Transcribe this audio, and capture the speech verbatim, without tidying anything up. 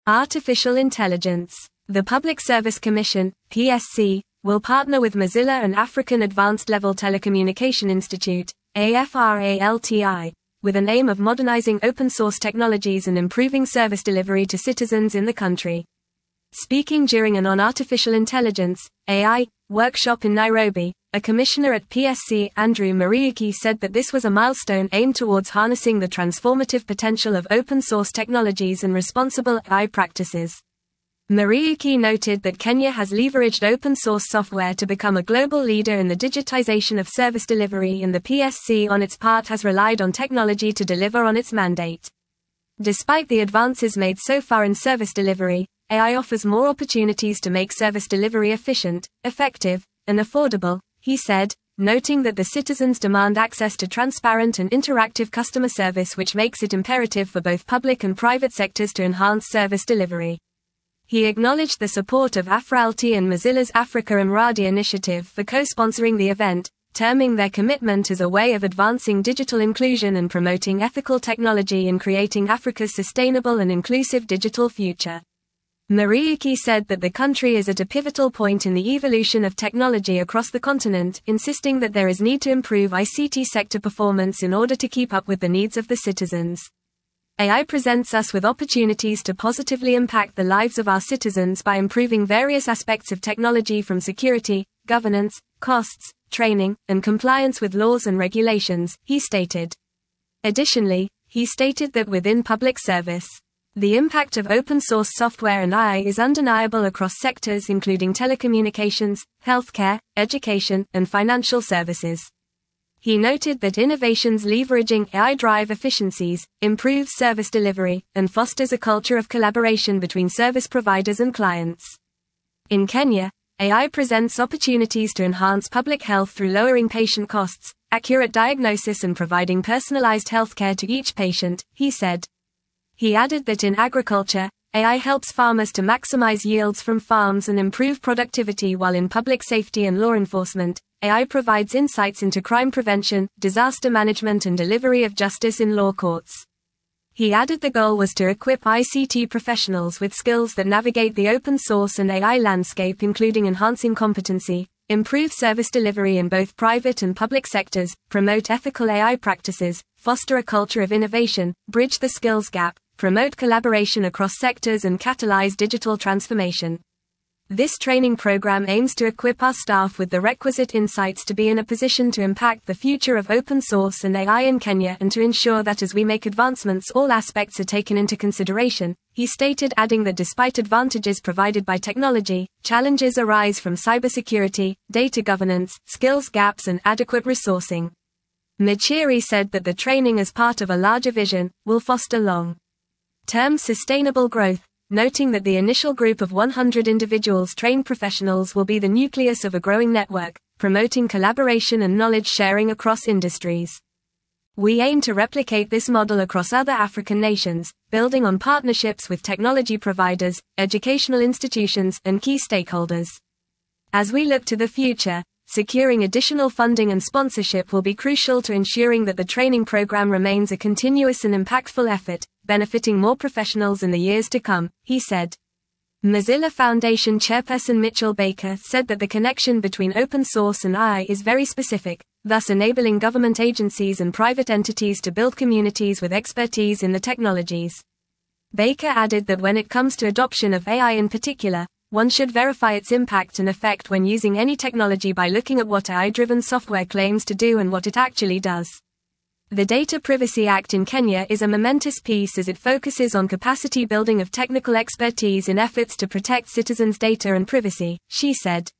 Artificial intelligence. The Public Service Commission, P S C, will partner with Mozilla and African Advanced Level Telecommunication Institute, AFRALTI, with an aim of modernizing open-source technologies and improving service delivery to citizens in the country. Speaking during an on artificial intelligence, A I, workshop in Nairobi, a commissioner at P S C, Andrew Mariuki, said that this was a milestone aimed towards harnessing the transformative potential of open-source technologies and responsible A I practices. Mariuki noted that Kenya has leveraged open-source software to become a global leader in the digitization of service delivery, and the P S C on its part has relied on technology to deliver on its mandate. Despite the advances made so far in service delivery, A I offers more opportunities to make service delivery efficient, effective, and affordable, he said, noting that the citizens demand access to transparent and interactive customer service, which makes it imperative for both public and private sectors to enhance service delivery. He acknowledged the support of AFRALTI and Mozilla's Africa Mradi initiative for co-sponsoring the event, terming their commitment as a way of advancing digital inclusion and promoting ethical technology in creating Africa's sustainable and inclusive digital future. Mariuki said that the country is at a pivotal point in the evolution of technology across the continent, insisting that there is need to improve I C T sector performance in order to keep up with the needs of the citizens. A I presents us with opportunities to positively impact the lives of our citizens by improving various aspects of technology, from security, governance, costs, training, and compliance with laws and regulations, he stated. Additionally, he stated that within public service, the impact of open-source software and A I is undeniable across sectors including telecommunications, healthcare, education, and financial services. He noted that innovations leveraging A I drive efficiencies, improves service delivery, and fosters a culture of collaboration between service providers and clients. In Kenya, A I presents opportunities to enhance public health through lowering patient costs, accurate diagnosis, and providing personalized healthcare to each patient, he said. He added that in agriculture, A I helps farmers to maximize yields from farms and improve productivity, while in public safety and law enforcement, A I provides insights into crime prevention, disaster management, and delivery of justice in law courts. He added the goal was to equip I C T professionals with skills that navigate the open source and A I landscape, including enhancing competency, improve service delivery in both private and public sectors, promote ethical A I practices, foster a culture of innovation, bridge the skills gap, promote collaboration across sectors, and catalyze digital transformation. This training program aims to equip our staff with the requisite insights to be in a position to impact the future of open source and A I in Kenya, and to ensure that as we make advancements all aspects are taken into consideration, he stated, adding that despite advantages provided by technology, challenges arise from cybersecurity, data governance, skills gaps, and adequate resourcing. Machiri said that the training, as part of a larger vision, will foster long-term sustainable growth, noting that the initial group of one hundred individuals, trained professionals, will be the nucleus of a growing network, promoting collaboration and knowledge sharing across industries. We aim to replicate this model across other African nations, building on partnerships with technology providers, educational institutions, and key stakeholders. As we look to the future, securing additional funding and sponsorship will be crucial to ensuring that the training program remains a continuous and impactful effort, benefiting more professionals in the years to come, he said. Mozilla Foundation chairperson Mitchell Baker said that the connection between open source and A I is very specific, thus enabling government agencies and private entities to build communities with expertise in the technologies. Baker added that when it comes to adoption of A I in particular, one should verify its impact and effect when using any technology by looking at what A I-driven software claims to do and what it actually does. The Data Privacy Act in Kenya is a momentous piece as it focuses on capacity building of technical expertise in efforts to protect citizens' data and privacy, she said.